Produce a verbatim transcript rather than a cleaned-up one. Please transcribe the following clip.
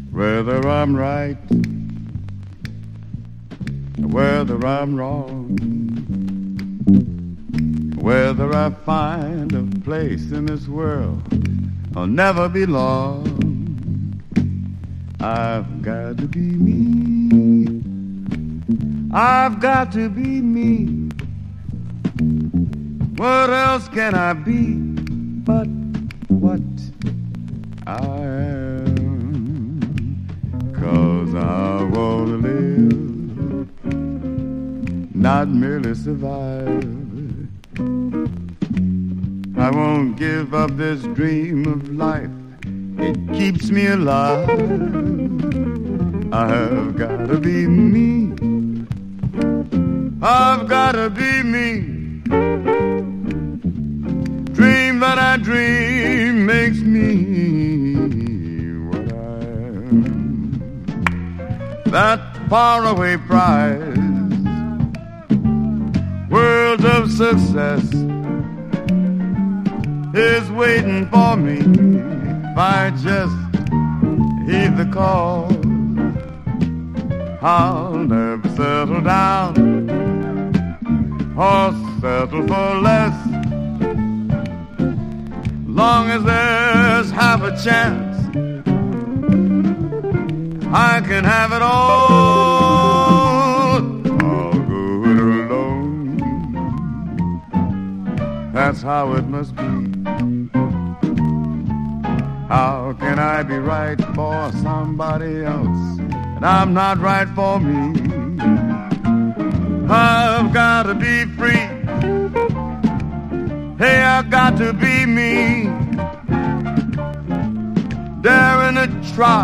whether I'm right, whether I'm wrong, whether I find a place in this world I'll never belong. I've got to be me. I've got to be me. What else can I be but what I am? 'Cause I want to live, not merely survive. I won't give up this dream of life. It keeps me alive. I've got to be me. I've got to be me. Dream that I dream makes me what I am. That faraway prize, world of success, is waiting for me if I just heed the call. I'll never settle down or settle for less. Long as there's half a chance, I can have it all. I'll go it alone. That's how it must be. How can I be right for somebody else and I'm not right for me? I've got to be free. Hey, I got to be me. Daring to try